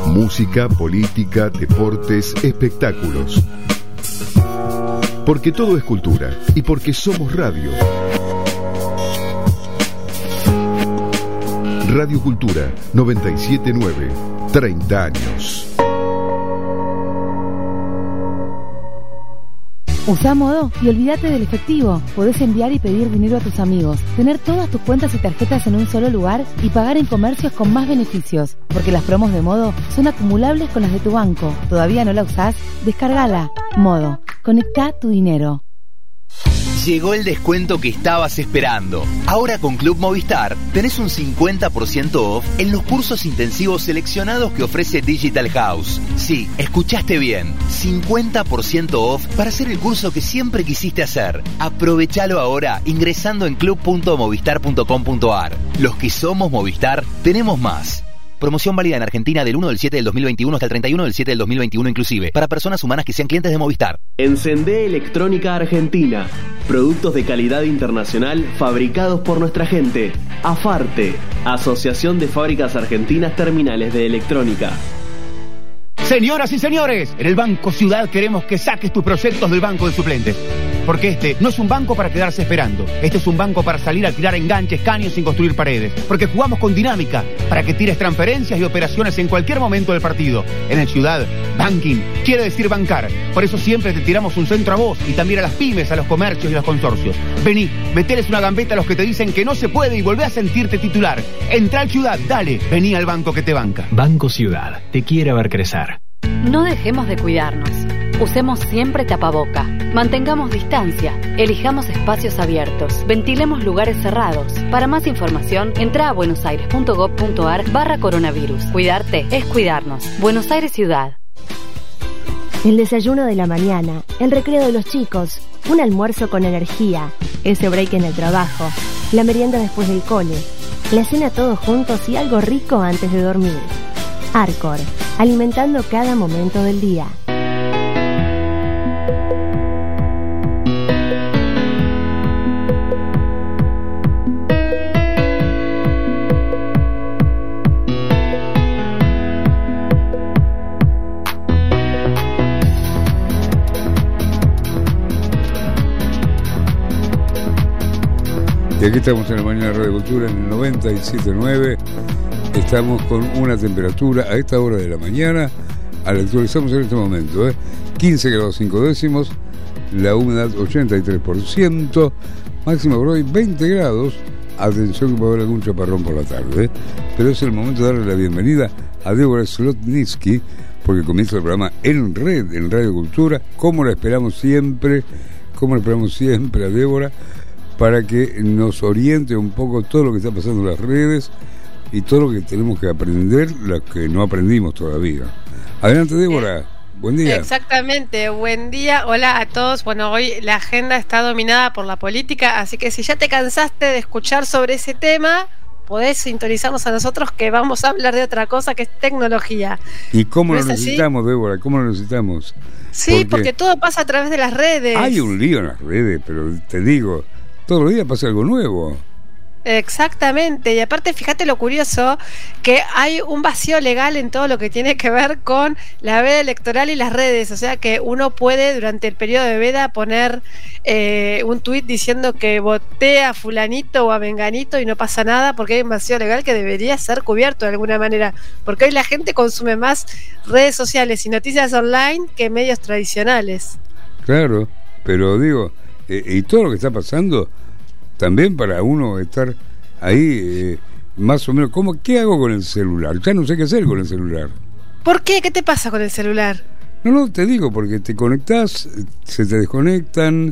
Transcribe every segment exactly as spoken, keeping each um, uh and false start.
Música, política, deportes, espectáculos. Porque todo es cultura y porque somos radio. Radio Cultura noventa y siete punto nueve, treinta años. Usa Modo y olvídate del efectivo. Podés enviar y pedir dinero a tus amigos, tener todas tus cuentas y tarjetas en un solo lugar y pagar en comercios con más beneficios. Porque las promos de Modo son acumulables con las de tu banco. ¿Todavía no la usás? Descargala. Modo. Conectá tu dinero. Llegó el descuento que estabas esperando. Ahora con Club Movistar tenés un cincuenta por ciento off en los cursos intensivos seleccionados que ofrece Digital House. Sí, escuchaste bien. cincuenta por ciento off para hacer el curso que siempre quisiste hacer. Aprovechalo ahora ingresando en club punto movistar punto com punto ar. Los que somos Movistar tenemos más. Promoción válida en Argentina del uno del siete del dos mil veintiuno hasta el treinta y uno del siete del dos mil veintiuno inclusive, para personas humanas que sean clientes de Movistar. Encendé Electrónica Argentina. Productos de calidad internacional fabricados por nuestra gente. AFARTE, Asociación de Fábricas Argentinas Terminales de Electrónica. Señoras y señores, en el Banco Ciudad queremos que saques tus proyectos del banco de suplentes. Porque este no es un banco para quedarse esperando. Este es un banco para salir a tirar enganches, caños sin construir paredes. Porque jugamos con dinámica para que tires transferencias y operaciones en cualquier momento del partido. En el Ciudad, banking quiere decir bancar. Por eso siempre te tiramos un centro a vos y también a las pymes, a los comercios y a los consorcios. Vení, meteles una gambeta a los que te dicen que no se puede y volvé a sentirte titular. Entra al Ciudad, dale, vení al banco que te banca. Banco Ciudad, te quiere ver crecer. No dejemos de cuidarnos. Usemos siempre tapaboca. Mantengamos distancia. Elijamos espacios abiertos. Ventilemos lugares cerrados. Para más información, entra a buenosaires.gov.ar barra coronavirus. Cuidarte es cuidarnos. Buenos Aires Ciudad. El desayuno de la mañana, el recreo de los chicos, un almuerzo con energía, ese break en el trabajo, la merienda después del cole, la cena todos juntos y algo rico antes de dormir. Arcor, alimentando cada momento del día. Y aquí estamos en la mañana de Radio Cultura en el noventa y siete punto nueve. Estamos con una temperatura a esta hora de la mañana, la actualizamos en este momento, ¿eh? quince grados cinco décimos, la humedad ochenta y tres por ciento, máxima por hoy veinte grados. Atención que va a haber algún chaparrón por la tarde, ¿eh? Pero es el momento de darle la bienvenida a Débora Slotnitzky, porque comienza el programa En Red, en Radio Cultura, como la esperamos siempre, como la esperamos siempre a Débora, para que nos oriente un poco todo lo que está pasando en las redes y todo lo que tenemos que aprender, lo que no aprendimos todavía. Adelante, Débora. Buen día. Exactamente, buen día. Hola a todos. Bueno, hoy la agenda está dominada por la política, así que si ya te cansaste de escuchar sobre ese tema, podés sintonizarnos a nosotros que vamos a hablar de otra cosa que es tecnología. ¿Y cómo ¿No lo necesitamos, así? Débora? ¿Cómo lo necesitamos? Sí, porque, porque todo pasa a través de las redes. Hay un lío en las redes, pero te digo, todos los días pasa algo nuevo. Exactamente, y aparte fíjate lo curioso que hay un vacío legal en todo lo que tiene que ver con la veda electoral y las redes, o sea que uno puede durante el periodo de veda poner eh, un tuit diciendo que voté a fulanito o a menganito y no pasa nada porque hay un vacío legal que debería ser cubierto de alguna manera, porque hoy la gente consume más redes sociales y noticias online que medios tradicionales. Claro, pero digo, eh, y todo lo que está pasando también para uno estar ahí eh, más o menos, ¿cómo, ¿qué hago con el celular? Ya no sé qué hacer con el celular. ¿Por qué? ¿Qué te pasa con el celular? No, no, te digo, porque te conectás, se te desconectan,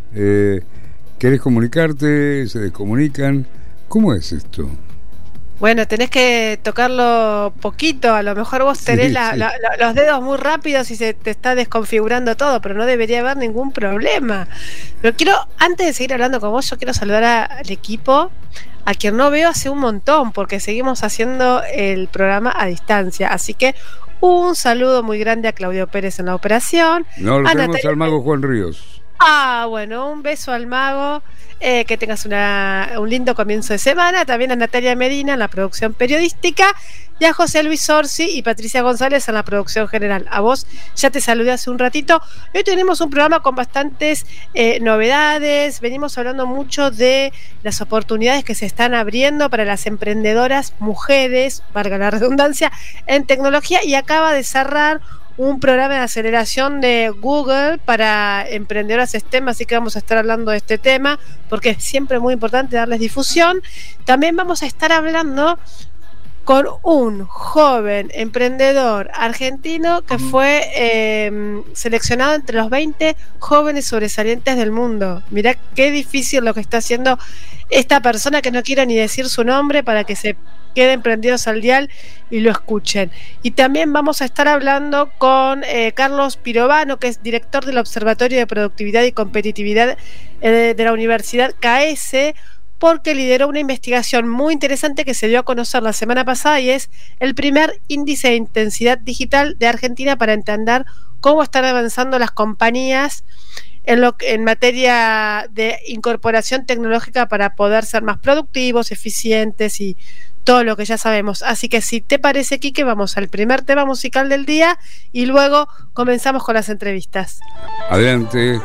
eh, querés comunicarte, se descomunican. ¿Cómo es esto? Bueno, tenés que tocarlo poquito, a lo mejor vos tenés sí, la, sí. La, la, los dedos muy rápidos y se te está desconfigurando todo, pero no debería haber ningún problema. Pero quiero, antes de seguir hablando con vos, yo quiero saludar a, al equipo, a quien no veo hace un montón, porque seguimos haciendo el programa a distancia, así que un saludo muy grande a Claudio Pérez en la operación. No, lo a tenemos Natalia... al mago Juan Ríos. Ah, bueno, un beso al mago. Eh, que tengas una, un lindo comienzo de semana. También a Natalia Medina en la producción periodística. Y a José Luis Orsi y Patricia González en la producción general. A vos ya te saludé hace un ratito. Hoy tenemos un programa con bastantes eh, novedades. Venimos hablando mucho de las oportunidades que se están abriendo para las emprendedoras mujeres, valga la redundancia, en tecnología. Y acaba de cerrar un programa de aceleración de Google para emprendedoras STEM, así que vamos a estar hablando de este tema porque es siempre muy importante darles difusión. También vamos a estar hablando con un joven emprendedor argentino que fue eh, seleccionado entre los veinte jóvenes sobresalientes del mundo. Mirá qué difícil lo que está haciendo esta persona, que no quiero ni decir su nombre para que se queden prendidos al dial y lo escuchen. Y también vamos a estar hablando con eh, Carlos Pirovano, que es director del Observatorio de Productividad y Competitividad eh, de la Universidad K A E S, porque lideró una investigación muy interesante que se dio a conocer la semana pasada y es el primer índice de intensidad digital de Argentina para entender cómo están avanzando las compañías en, lo, en materia de incorporación tecnológica para poder ser más productivos, eficientes y todo lo que ya sabemos. Así que si te parece, Quique, vamos al primer tema musical del día y luego comenzamos con las entrevistas. Adelante.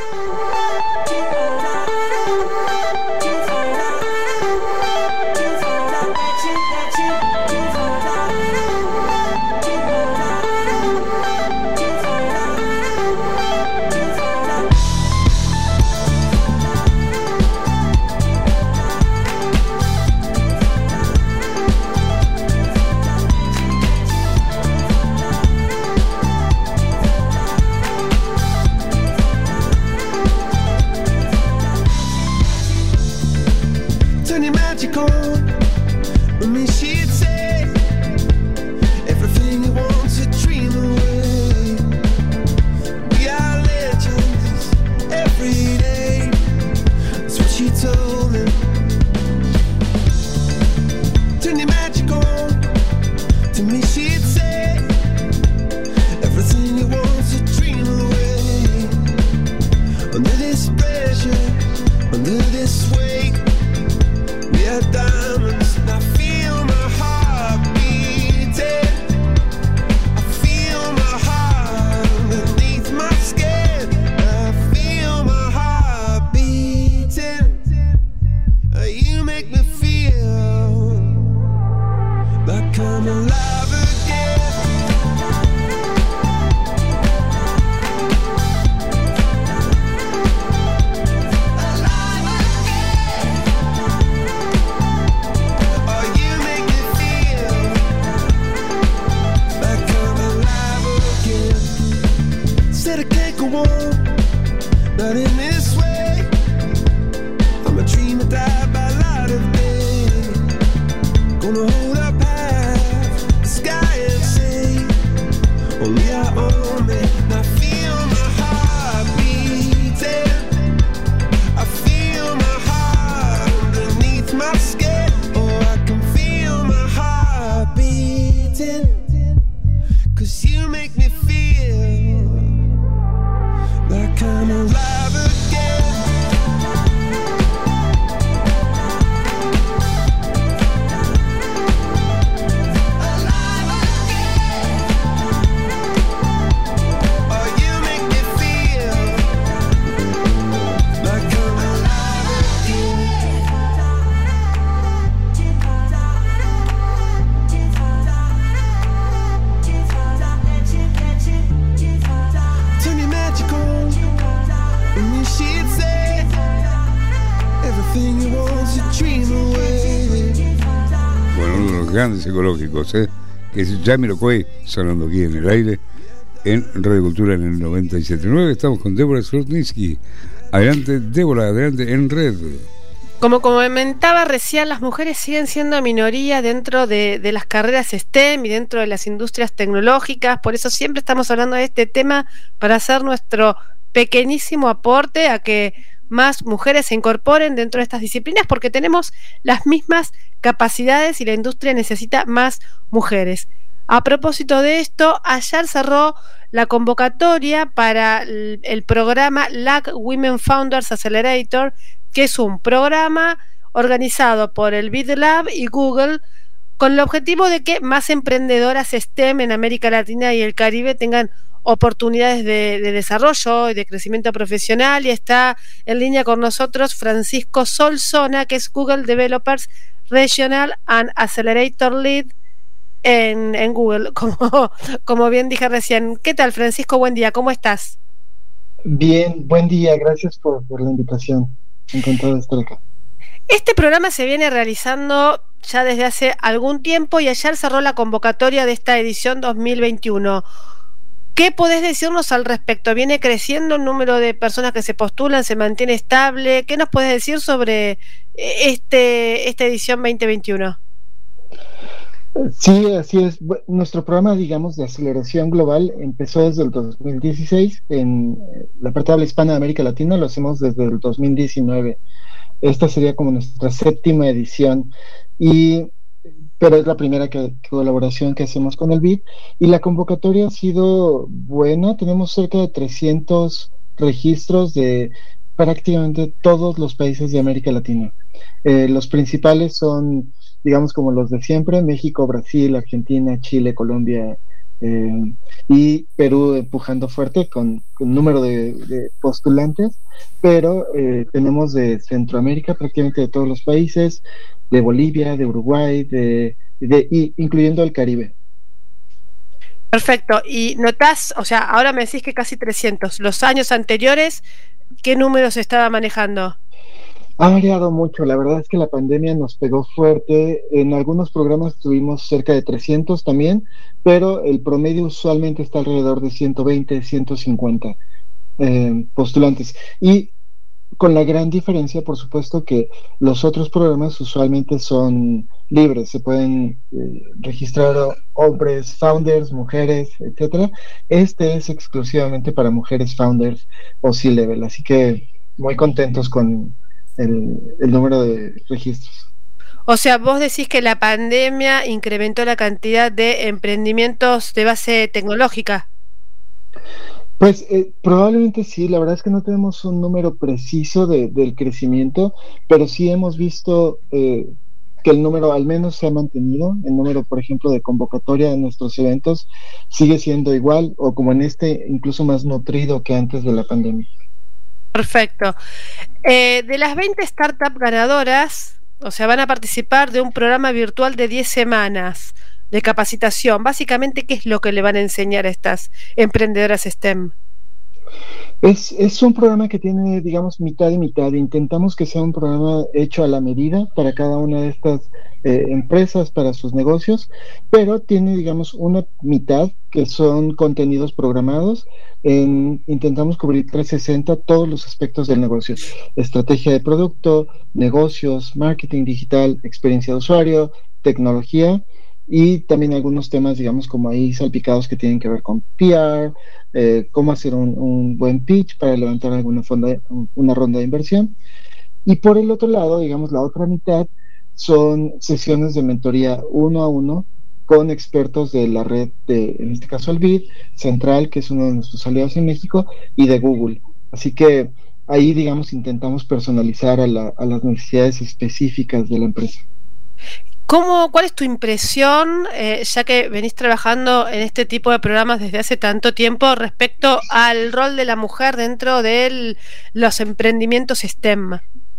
Grandes ecológicos, ¿eh? Que es Jamiroquai, sonando aquí en el aire en Radio Cultura en el noventa y siete punto nueve. Estamos con Débora Slotnitzky. Adelante, Débora, adelante en red. Como comentaba recién, las mujeres siguen siendo minoría dentro de, de las carreras STEM y dentro de las industrias tecnológicas. Por eso siempre estamos hablando de este tema para hacer nuestro pequeñísimo aporte a que más mujeres se incorporen dentro de estas disciplinas, porque tenemos las mismas capacidades y la industria necesita más mujeres. A propósito de esto, ayer cerró la convocatoria para el, el programa L A C Women Founders Accelerator, que es un programa organizado por el BitLab y Google con el objetivo de que más emprendedoras STEM en América Latina y el Caribe tengan oportunidades de, de desarrollo y de crecimiento profesional. Y está en línea con nosotros Francisco Solsona, que es Google Developers Regional and Accelerator Lead en, en Google, como, como bien dije recién. ¿Qué tal, Francisco? Buen día, ¿cómo estás? Bien, buen día, gracias por, por la invitación. Encantado de estar acá. Este programa se viene realizando ya desde hace algún tiempo y ayer cerró la convocatoria de esta edición dos mil veintiuno. ¿Qué podés decirnos al respecto? ¿Viene creciendo el número de personas que se postulan? ¿Se mantiene estable? ¿Qué nos podés decir sobre este esta edición veinte veintiuno? Sí, así es. Nuestro programa, digamos, de aceleración global empezó desde el dos mil dieciséis. En la parte de habla hispana de América Latina lo hacemos desde el dos mil diecinueve. Esta sería como nuestra séptima edición, y pero es la primera que, que colaboración que hacemos con el B I D, y la convocatoria ha sido buena. Tenemos cerca de trescientos registros de prácticamente todos los países de América Latina. Eh, los principales son, digamos, como los de siempre: México, Brasil, Argentina, Chile, Colombia, eh, y Perú empujando fuerte con, con número de, de postulantes, pero eh, tenemos de Centroamérica prácticamente de todos los países, de Bolivia, de Uruguay, de, de y, incluyendo el Caribe. Perfecto. Y notás, o sea, ahora me decís que casi trescientos. Los años anteriores, ¿qué números se estaba manejando? Ha variado mucho. La verdad es que la pandemia nos pegó fuerte. En algunos programas tuvimos cerca de trescientos también, pero el promedio usualmente está alrededor de ciento veinte, ciento cincuenta eh, postulantes. Y con la gran diferencia, por supuesto, que los otros programas usualmente son libres, se pueden eh, registrar hombres, founders, mujeres, etcétera. Este es exclusivamente para mujeres founders o C-level, así que muy contentos con el, el número de registros. O sea, vos decís que la pandemia incrementó la cantidad de emprendimientos de base tecnológica. Pues eh, probablemente sí. La verdad es que no tenemos un número preciso de, del crecimiento, pero sí hemos visto eh, que el número al menos se ha mantenido. El número, por ejemplo, de convocatoria de nuestros eventos sigue siendo igual, o como en este, incluso más nutrido que antes de la pandemia. Perfecto. Eh, de las veinte startups ganadoras, o sea, van a participar de un programa virtual de diez semanas de capacitación. Básicamente, ¿qué es lo que le van a enseñar a estas emprendedoras STEM? Es, es un programa que tiene, digamos, mitad y mitad. Intentamos que sea un programa hecho a la medida para cada una de estas eh, empresas, para sus negocios, pero tiene, digamos, una mitad que son contenidos programados. En, intentamos cubrir trescientos sesenta todos los aspectos del negocio: estrategia de producto, negocios, marketing digital, experiencia de usuario, tecnología, y también algunos temas, digamos, como ahí salpicados que tienen que ver con P R, eh, cómo hacer un, un buen pitch para levantar alguna fonda, una ronda de inversión. Y por el otro lado, digamos, la otra mitad son sesiones de mentoría uno a uno con expertos de la red de, en este caso, el B I D Central, que es uno de nuestros aliados en México, y de Google. Así que ahí, digamos, intentamos personalizar a, la, a las necesidades específicas de la empresa. ¿Cómo, ¿Cuál es tu impresión, eh, ya que venís trabajando en este tipo de programas desde hace tanto tiempo, respecto al rol de la mujer dentro de los emprendimientos STEM?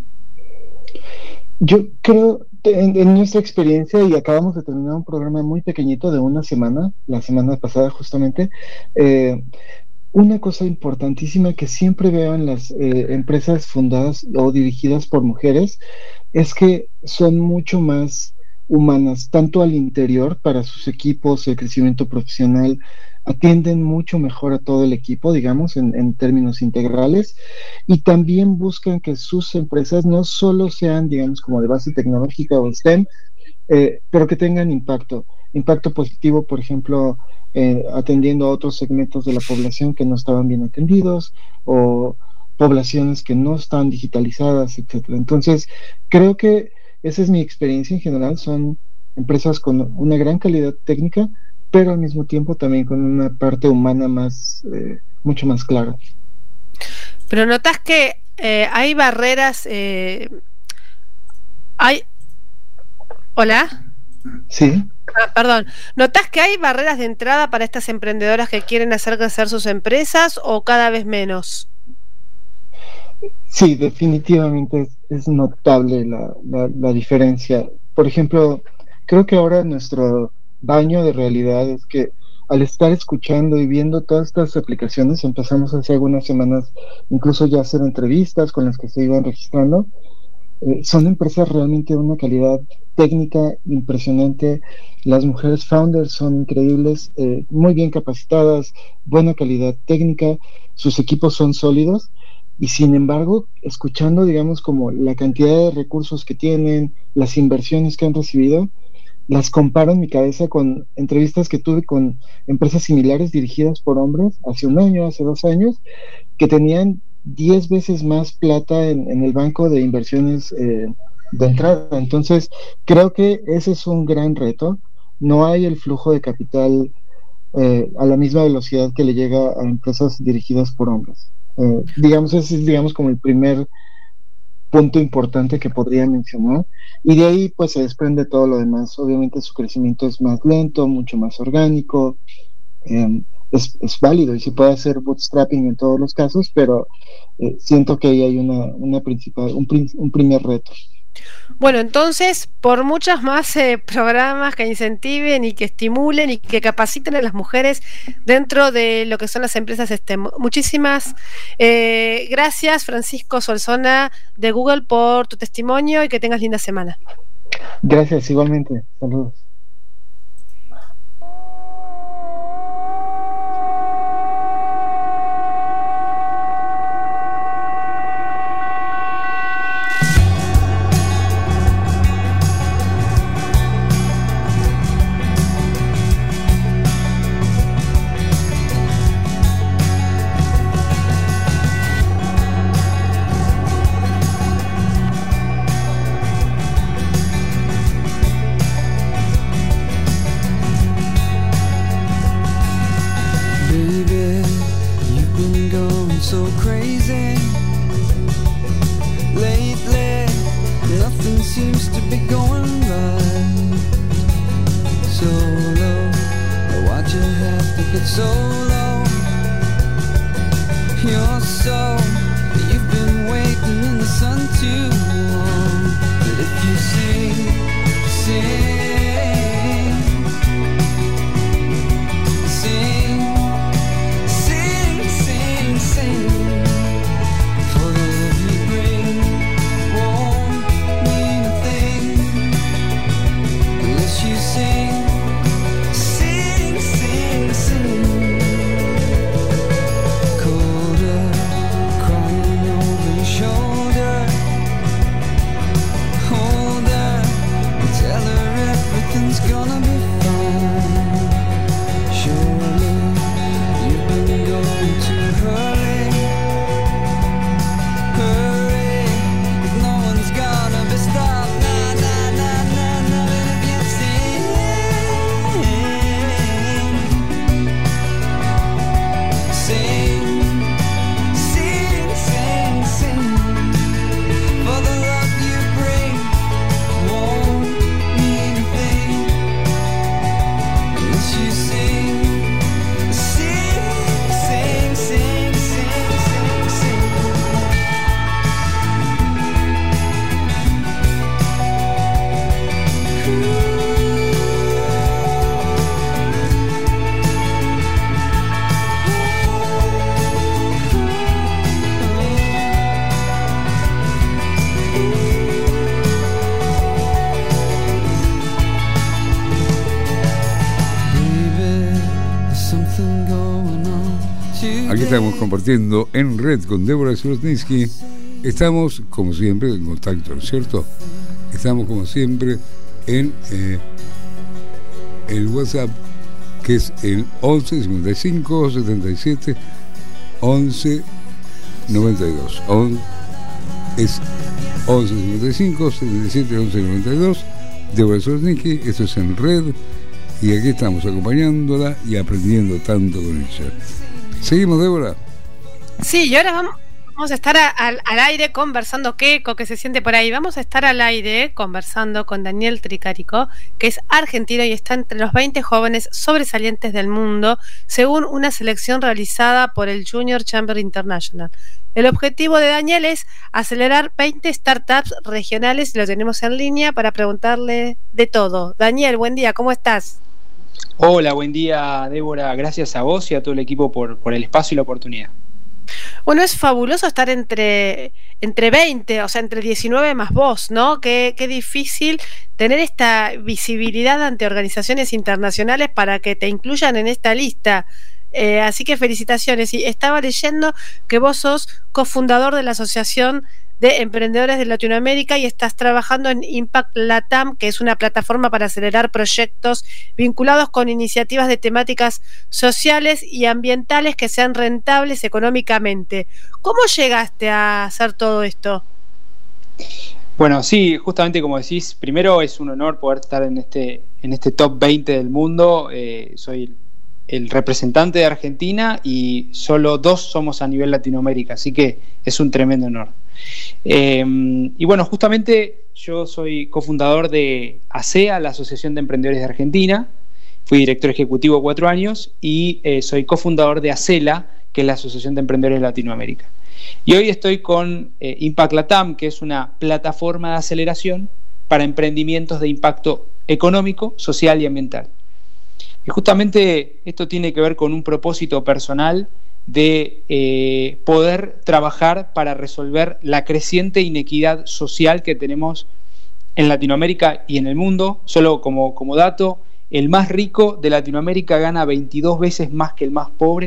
Yo creo, en, en nuestra experiencia, y acabamos de terminar un programa muy pequeñito de una semana, la semana pasada justamente, eh, una cosa importantísima que siempre veo en las eh, empresas fundadas o dirigidas por mujeres es que son mucho más humanas, tanto al interior para sus equipos, el crecimiento profesional, atienden mucho mejor a todo el equipo, digamos, en, en términos integrales, y también buscan que sus empresas no solo sean, digamos, como de base tecnológica o STEM, eh, pero que tengan impacto, impacto positivo, por ejemplo, eh, atendiendo a otros segmentos de la población que no estaban bien atendidos, o poblaciones que no están digitalizadas, etcétera. Entonces, creo que esa es mi experiencia en general. Son empresas con una gran calidad técnica, pero al mismo tiempo también con una parte humana más, eh, mucho más clara. Pero notas que eh, hay barreras, eh, hay... ¿Hola? Sí. Ah, perdón, ¿notas que hay barreras de entrada para estas emprendedoras que quieren hacer crecer sus empresas o cada vez menos? Sí, definitivamente es, es notable la, la, la diferencia. Por ejemplo, creo que ahora nuestro baño de realidad es que al estar escuchando y viendo todas estas aplicaciones, empezamos hace algunas semanas incluso ya a hacer entrevistas con las que se iban registrando. Eh, son empresas realmente de una calidad técnica impresionante. Las mujeres founders son increíbles, eh, muy bien capacitadas, buena calidad técnica, sus equipos son sólidos. Y sin embargo, escuchando, digamos, como la cantidad de recursos que tienen, las inversiones que han recibido, las comparo en mi cabeza con entrevistas que tuve con empresas similares dirigidas por hombres hace un año, hace dos años, que tenían diez veces más plata en, en el banco de inversiones eh, de entrada. Entonces, creo que ese es un gran reto. No hay el flujo de capital eh, a la misma velocidad que le llega a empresas dirigidas por hombres. Eh, digamos, ese es digamos como el primer punto importante que podría mencionar, y de ahí pues se desprende todo lo demás. Obviamente su crecimiento es más lento, mucho más orgánico, eh, es, es válido y se puede hacer bootstrapping en todos los casos, pero eh, siento que ahí hay una, una principal, un, un primer reto. Bueno, entonces, por muchos más eh, programas que incentiven y que estimulen y que capaciten a las mujeres dentro de lo que son las empresas STEM. Muchísimas eh, gracias, Francisco Solsona de Google, por tu testimonio y que tengas linda semana. Gracias, igualmente. Saludos. Estamos compartiendo en red con Débora Srosninsky. Estamos, como siempre, en contacto, ¿no es cierto? Estamos, como siempre, en eh, el WhatsApp, que es el once cincuenta y cinco setenta y siete once noventa y dos. On, es once cincuenta y cinco setenta y siete once noventa y dos. Débora Srosninsky. Esto es en red. y aquí estamos acompañándola y aprendiendo tanto con ella. ¿Seguimos, Débora? Sí, y ahora vamos, vamos a estar a, a, al aire conversando, Keiko, que se siente por ahí, vamos a estar al aire conversando con Daniel Tricarico, que es argentino y está entre los veinte jóvenes sobresalientes del mundo, según una selección realizada por el Junior Chamber International. El objetivo de Daniel es acelerar veinte startups regionales y lo tenemos en línea para preguntarle de todo. Daniel, buen día, ¿cómo estás? Hola, buen día, Débora. Gracias a vos y a todo el equipo por, por el espacio y la oportunidad. Bueno, es fabuloso estar entre, entre veinte, o sea, entre diecinueve más vos, ¿no? Qué, qué difícil tener esta visibilidad ante organizaciones internacionales para que te incluyan en esta lista. Eh, así que felicitaciones. Y estaba leyendo que vos sos cofundador de la Asociación de Emprendedores de Latinoamérica y estás trabajando en Impact Latam, que es una plataforma para acelerar proyectos vinculados con iniciativas de temáticas sociales y ambientales que sean rentables económicamente. ¿Cómo llegaste a hacer todo esto? Bueno, sí, justamente como decís, primero es un honor poder estar en este, en este top veinte del mundo. Eh, soy el representante de Argentina y solo dos somos a nivel Latinoamérica, así que es un tremendo honor. Eh, y bueno, justamente yo soy cofundador de ASEA, la Asociación de Emprendedores de Argentina, fui director ejecutivo cuatro años y eh, soy cofundador de ACELA, que es la Asociación de Emprendedores de Latinoamérica. Y hoy estoy con eh, Impact Latam, que es una plataforma de aceleración para emprendimientos de impacto económico, social y ambiental. Y justamente esto tiene que ver con un propósito personal de eh, poder trabajar para resolver la creciente inequidad social que tenemos en Latinoamérica y en el mundo. Solo como, como dato, el más rico de Latinoamérica gana veintidós veces más que el más pobre,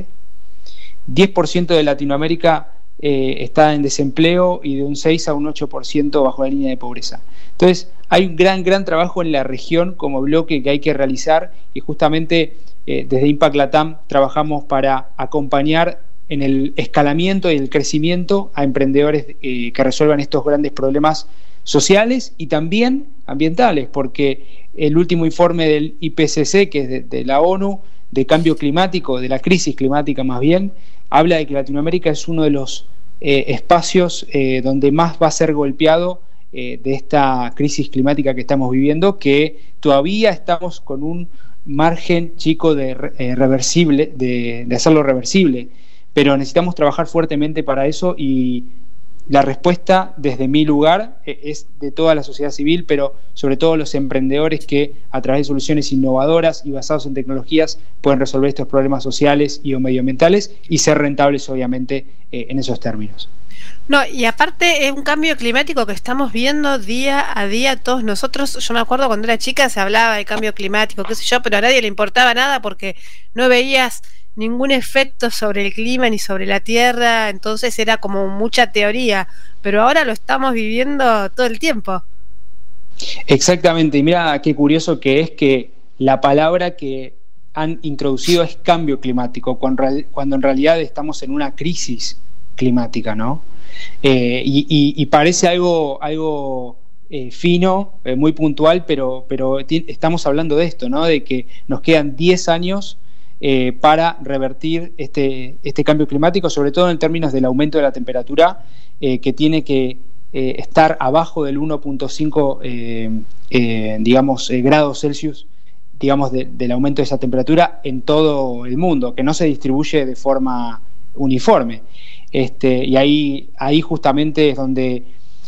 diez por ciento de Latinoamérica eh, está en desempleo y de un seis a un ocho por ciento bajo la línea de pobreza. Entonces hay un gran, gran trabajo en la región como bloque que hay que realizar y justamente eh, desde Impact Latam trabajamos para acompañar en el escalamiento y el crecimiento a emprendedores eh, que resuelvan estos grandes problemas sociales y también ambientales, porque el último informe del I P C C, que es de, de la ONU, de cambio climático, de la crisis climática más bien, habla de que Latinoamérica es uno de los eh, espacios eh, donde más va a ser golpeado eh, de esta crisis climática que estamos viviendo, que todavía estamos con un margen chico de eh, reversible, de, de hacerlo reversible, pero necesitamos trabajar fuertemente para eso y la respuesta desde mi lugar es de toda la sociedad civil, pero sobre todo los emprendedores que a través de soluciones innovadoras y basadas en tecnologías pueden resolver estos problemas sociales y o medioambientales y ser rentables obviamente eh, en esos términos. No, y aparte es un cambio climático que estamos viendo día a día todos nosotros. Yo me acuerdo cuando era chica se hablaba de cambio climático, qué sé yo, pero a nadie le importaba nada porque no veías ningún efecto sobre el clima ni sobre la tierra, entonces era como mucha teoría, pero ahora lo estamos viviendo todo el tiempo. Exactamente, y mira qué curioso que es que la palabra que han introducido es cambio climático, cuando en realidad estamos en una crisis climática, ¿no? Eh, y, y, y parece algo, algo eh, fino, eh, muy puntual, pero, pero estamos hablando de esto, ¿no? De que nos quedan diez años Eh, para revertir este, este cambio climático, sobre todo en términos del aumento de la temperatura, eh, que tiene que eh, estar abajo del uno punto cinco eh, eh, digamos, eh, grados Celsius, digamos, de, del aumento de esa temperatura en todo el mundo, que no se distribuye de forma uniforme. Este, y ahí, ahí justamente es donde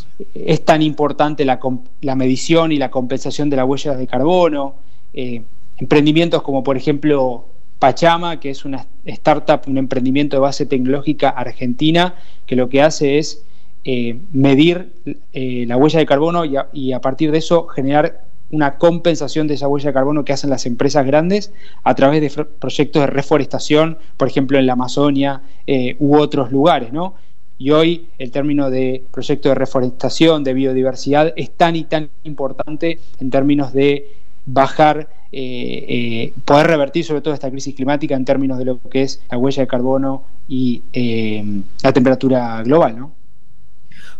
es tan importante la, la medición y la compensación de las huellas de carbono, eh, emprendimientos como por ejemplo Pachama, que es una startup, un emprendimiento de base tecnológica argentina, que lo que hace es eh, medir eh, la huella de carbono y a, y a partir de eso generar una compensación de esa huella de carbono que hacen las empresas grandes a través de proyectos de reforestación, por ejemplo en la Amazonia eh, u otros lugares, ¿no? Y hoy el término de proyecto de reforestación, de biodiversidad, es tan y tan importante en términos de bajar, eh, eh, poder revertir sobre todo esta crisis climática en términos de lo que es la huella de carbono y eh, la temperatura global, ¿no?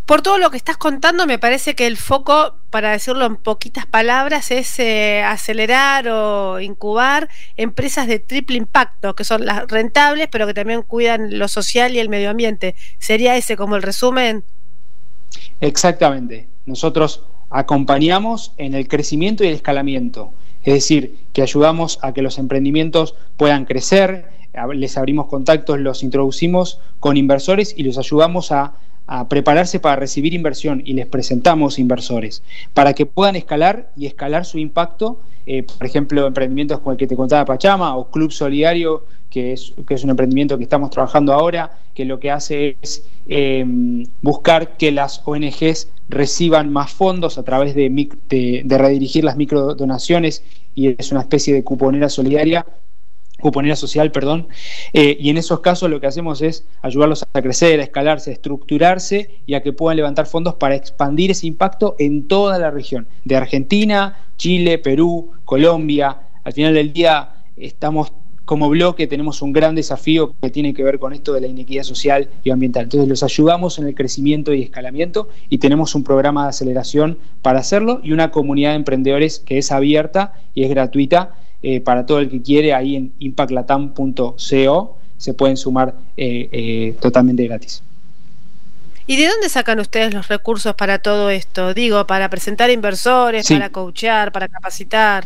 Por todo lo que estás contando, me parece que el foco, para decirlo en poquitas palabras, es eh, acelerar o incubar empresas de triple impacto, que son las rentables, pero que también cuidan lo social y el medio ambiente. ¿Sería ese como el resumen? Exactamente. Nosotros acompañamos en el crecimiento y el escalamiento. Es decir, que ayudamos a que los emprendimientos puedan crecer, les abrimos contactos, los introducimos con inversores y los ayudamos a a prepararse para recibir inversión y les presentamos inversores para que puedan escalar y escalar su impacto, eh, por ejemplo, emprendimientos como el que te contaba Pachama o Club Solidario, que es, que es un emprendimiento que estamos trabajando ahora, que lo que hace es eh, buscar que las O N Ges reciban más fondos a través de, de, de redirigir las microdonaciones, y es una especie de cuponera solidaria cuponera social, perdón, eh, y en esos casos lo que hacemos es ayudarlos a crecer, a escalarse, a estructurarse y a que puedan levantar fondos para expandir ese impacto en toda la región, de Argentina, Chile, Perú, Colombia. Al final del día estamos como bloque, tenemos un gran desafío que tiene que ver con esto de la inequidad social y ambiental. Entonces los ayudamos en el crecimiento y escalamiento y tenemos un programa de aceleración para hacerlo y una comunidad de emprendedores que es abierta y es gratuita. Eh, para todo el que quiere, ahí en impact latam punto co se pueden sumar eh, eh, totalmente gratis. ¿Y de dónde sacan ustedes los recursos para todo esto? Digo, para presentar inversores, sí. para coachear, para capacitar.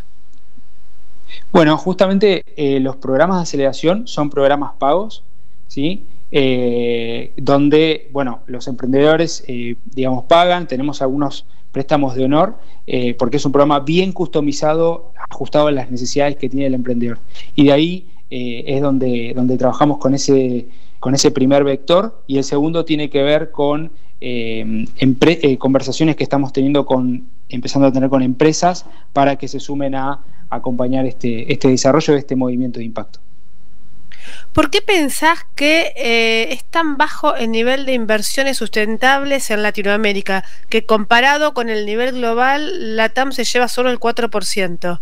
Bueno, justamente eh, los programas de aceleración son programas pagos, ¿sí? Eh, donde, bueno, los emprendedores, eh, digamos, pagan, tenemos algunos préstamos de honor, eh, porque es un programa bien customizado, ajustado a las necesidades que tiene el emprendedor. Y de ahí eh, es donde, donde trabajamos con ese, con ese primer vector, y el segundo tiene que ver con eh, empre- eh, conversaciones que estamos teniendo con, empezando a tener con empresas para que se sumen a acompañar este, este desarrollo de este movimiento de impacto. ¿Por qué pensás que eh, es tan bajo el nivel de inversiones sustentables en Latinoamérica, que comparado con el nivel global, LATAM se lleva solo el cuatro por ciento?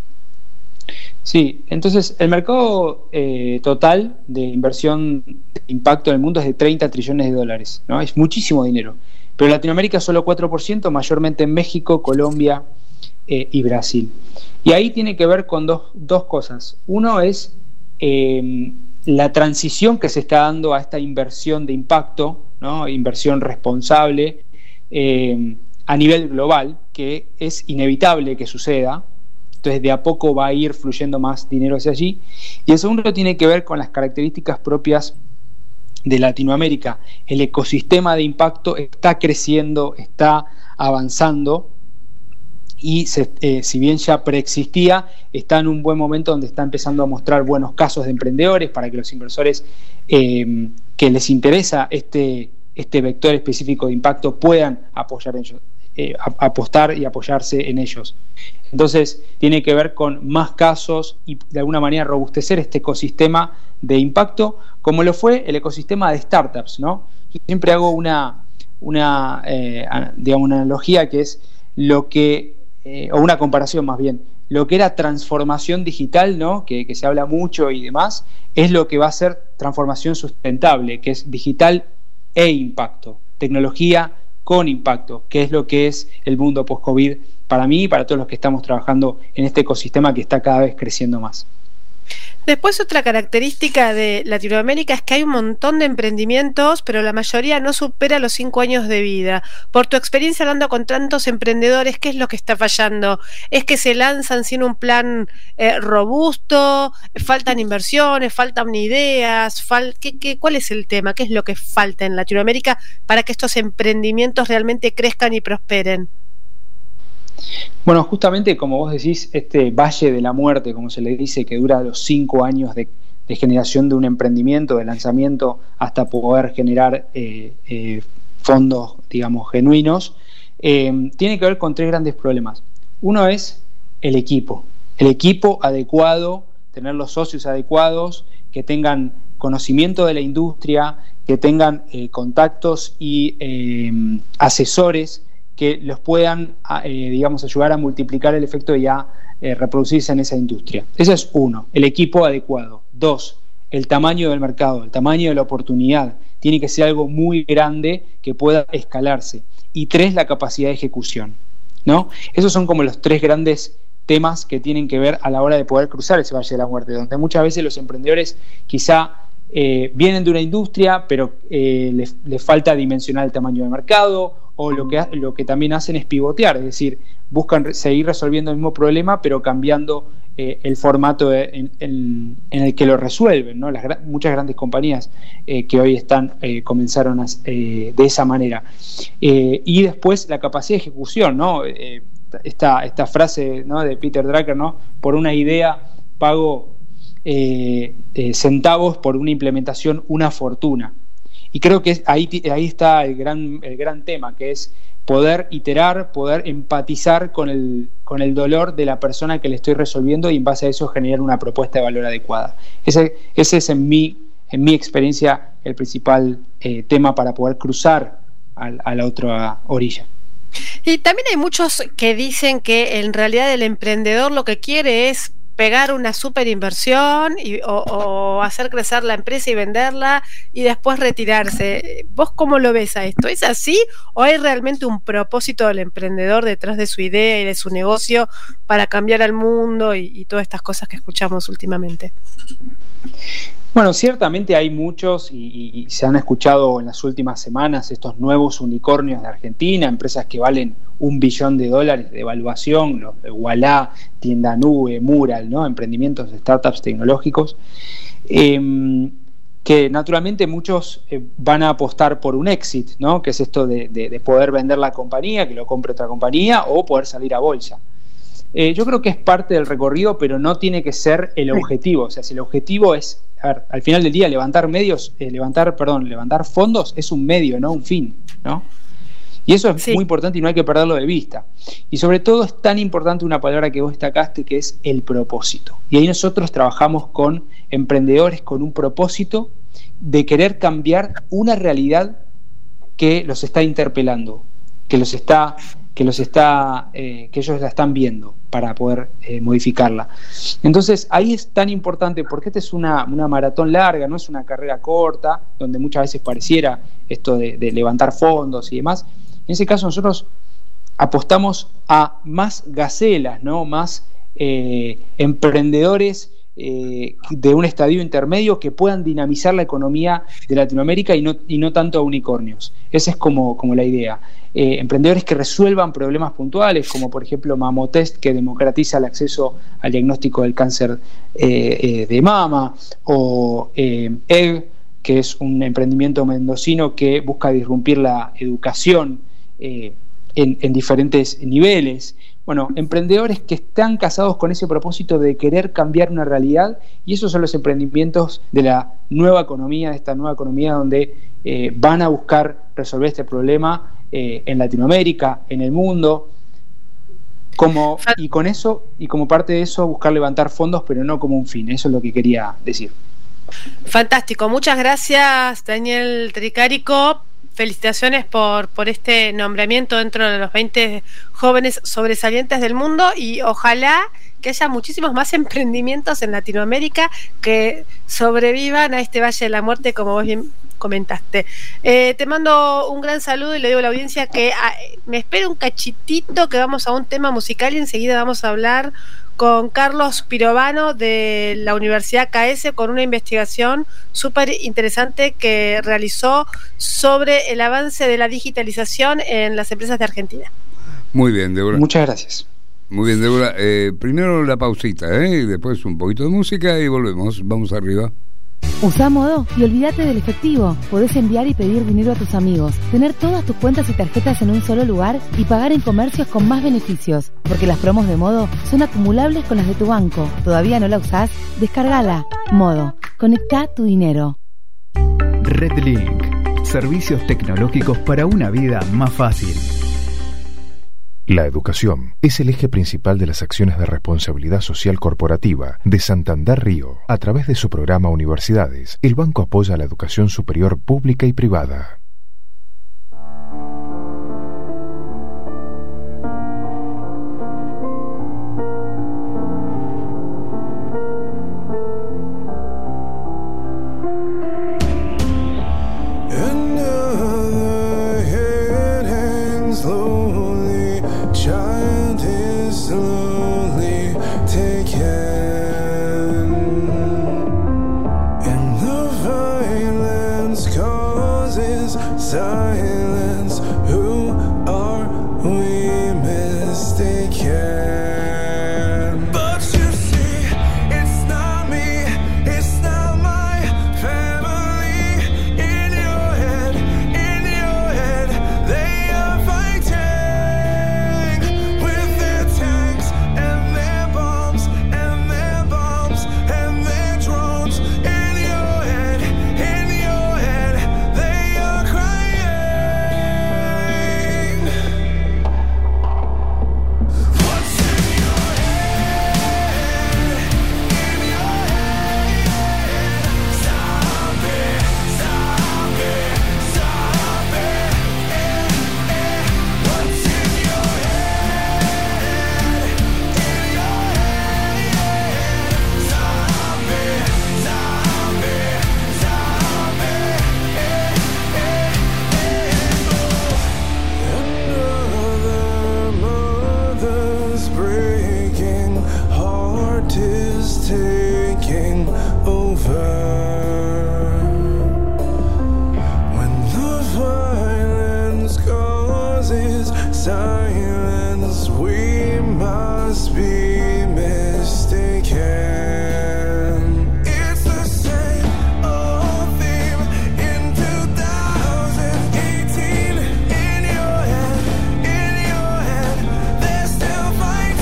Sí, entonces el mercado eh, total de inversión de impacto en el mundo es de treinta trillones de dólares, ¿no? Es muchísimo dinero, pero en Latinoamérica solo cuatro por ciento, mayormente en México, Colombia eh, y Brasil. Y ahí tiene que ver con dos, dos cosas. Uno es eh, la transición que se está dando a esta inversión de impacto, ¿no? Inversión responsable eh, a nivel global, que es inevitable que suceda. Entonces de a poco va a ir fluyendo más dinero hacia allí. Y el segundo tiene que ver con las características propias de Latinoamérica. El ecosistema de impacto está creciendo, está avanzando, y se, eh, si bien ya preexistía, está en un buen momento donde está empezando a mostrar buenos casos de emprendedores para que los inversores eh, que les interesa este, este vector específico de impacto puedan apoyar en ellos, eh, apostar y apoyarse en ellos. Entonces tiene que ver con más casos y de alguna manera robustecer este ecosistema de impacto, como lo fue el ecosistema de startups, ¿no? Yo siempre hago una, una, eh, digamos, una analogía que es lo que Eh, o una comparación más bien, lo que era transformación digital, ¿no? que, que se habla mucho y demás, es lo que va a ser transformación sustentable, que es digital e impacto, tecnología con impacto, que es lo que es el mundo post-COVID para mí y para todos los que estamos trabajando en este ecosistema que está cada vez creciendo más. Después, otra característica de Latinoamérica es que hay un montón de emprendimientos, pero la mayoría no supera los cinco años de vida. Por tu experiencia hablando con tantos emprendedores, ¿qué es lo que está fallando? ¿Es que se lanzan sin un plan eh, robusto? ¿Faltan inversiones? ¿Faltan ideas? Fal- ¿qué, qué, ¿Cuál es el tema? ¿Qué es lo que falta en Latinoamérica para que estos emprendimientos realmente crezcan y prosperen? Bueno, justamente como vos decís, este valle de la muerte, como se le dice, que dura los cinco años de, de generación de un emprendimiento, de lanzamiento, hasta poder generar eh, eh, fondos, digamos, genuinos, eh, tiene que ver con tres grandes problemas. Uno es el equipo, el equipo adecuado, tener los socios adecuados, que tengan conocimiento de la industria, que tengan eh, contactos y eh, asesores que los puedan, eh, digamos, ayudar a multiplicar el efecto y a eh, reproducirse en esa industria. Ese es uno, el equipo adecuado. Dos, el tamaño del mercado, el tamaño de la oportunidad. Tiene que ser algo muy grande que pueda escalarse. y tres, la capacidad de ejecución, ¿no? Esos son como los tres grandes temas que tienen que ver a la hora de poder cruzar ese Valle de la Muerte, donde muchas veces los emprendedores quizá eh, vienen de una industria, pero eh, les, les falta dimensionar el tamaño de mercado, o lo que, lo que también hacen es pivotear, es decir, buscan re- seguir resolviendo el mismo problema, pero cambiando eh, el formato de, en, en, en el que lo resuelven, ¿no? Las gra- muchas grandes compañías eh, que hoy están eh, comenzaron a, eh, de esa manera. Eh, y después la capacidad de ejecución, ¿no? Eh, esta, esta frase, ¿no?, de Peter Drucker, ¿no? Por una idea pago eh, eh, centavos, por una implementación una fortuna. Y creo que ahí, ahí está el gran, el gran tema, que es poder iterar, poder empatizar con el, con el dolor de la persona que le estoy resolviendo y en base a eso generar una propuesta de valor adecuada. Ese, ese es en mi, en mi experiencia el principal eh, tema para poder cruzar a, a la otra orilla. Y también hay muchos que dicen que en realidad el emprendedor lo que quiere es pegar una super inversión y, o, o hacer crecer la empresa y venderla y después retirarse. ¿Vos cómo lo ves a esto? ¿Es así o hay realmente un propósito del emprendedor detrás de su idea y de su negocio para cambiar al mundo y, y todas estas cosas que escuchamos últimamente? Bueno, ciertamente hay muchos y, y, y se han escuchado en las últimas semanas estos nuevos unicornios de Argentina, empresas que valen un billón de dólares de evaluación, los de Wallah, Tienda Nube, Mural, ¿no? Emprendimientos de startups tecnológicos, eh, que naturalmente muchos eh, van a apostar por un exit, ¿no? Que es esto de, de, de poder vender la compañía, que lo compre otra compañía o poder salir a bolsa. Eh, yo creo que es parte del recorrido, pero no tiene que ser el objetivo. O sea, si el objetivo es, a ver, al final del día, levantar medios, eh, levantar, perdón, levantar fondos es un medio, no un fin, ¿no? Y eso es sí. muy importante y no hay que perderlo de vista. Y sobre todo es tan importante una palabra que vos destacaste, que es el propósito. Y ahí nosotros trabajamos con emprendedores con un propósito de querer cambiar una realidad que los está interpelando, que los está... que los está, eh, que ellos la están viendo para poder eh, modificarla. Entonces ahí es tan importante porque esta es una, una maratón larga, no es una carrera corta, donde muchas veces pareciera esto de, de levantar fondos y demás. En ese caso nosotros apostamos a más gacelas, ¿no? Más eh, emprendedores eh, de un estadio intermedio que puedan dinamizar la economía de Latinoamérica y no, y no tanto a unicornios. Esa es como, como la idea. Eh, emprendedores que resuelvan problemas puntuales, como por ejemplo Mamotest, que democratiza el acceso al diagnóstico del cáncer eh, eh, de mama, o eh, E G, que es un emprendimiento mendocino que busca disrumpir la educación eh, en, en diferentes niveles. Bueno, emprendedores que están casados con ese propósito de querer cambiar una realidad, y esos son los emprendimientos de la nueva economía, de esta nueva economía donde eh, van a buscar resolver este problema eh, en Latinoamérica, en el mundo, como, y con eso, y como parte de eso, buscar levantar fondos, pero no como un fin. Eso es lo que quería decir. Fantástico, muchas gracias, Daniel Tricarico. Felicitaciones por, por este nombramiento dentro de los veinte jóvenes sobresalientes del mundo, y ojalá que haya muchísimos más emprendimientos en Latinoamérica que sobrevivan a este Valle de la Muerte, como vos bien comentaste. Eh, te mando un gran saludo y le digo a la audiencia que a, me espero un cachitito, que vamos a un tema musical y enseguida vamos a hablar con Carlos Pirovano de la Universidad K S con una investigación súper interesante que realizó sobre el avance de la digitalización en las empresas de Argentina. Muy bien, Débora. Muchas gracias. Muy bien, Débora. Eh, primero la pausita, ¿eh? Y después un poquito de música y volvemos. Vamos arriba. Usa Modo y olvídate del efectivo. Podés enviar y pedir dinero a tus amigos, tener todas tus cuentas y tarjetas en un solo lugar y pagar en comercios con más beneficios. Porque las promos de Modo son acumulables con las de tu banco. ¿Todavía no la usás? Descargala. Modo. Conectá tu dinero. Redlink. Servicios tecnológicos para una vida más fácil. La educación es el eje principal de las acciones de responsabilidad social corporativa de Santander Río. A través de su programa Universidades, el banco apoya la educación superior pública y privada. silence. Who are we mistaken? But you see, it's not me, it's not my family. In your head, in your head, they are fighting with their tanks and their bombs and their bombs and their drones. In your head, in your head, they are crying. What's in your head? In your head. Stop it, stop it, stop it. Eh, eh. What's in your head? In your head. Stop it, stop it, stop it. Eh, eh, eh. Another mother's breaking, heart is taking over. When the violence causes silence, we must be mistaken. It's the same old theme in two thousand eighteen. In your head, in your head, they're still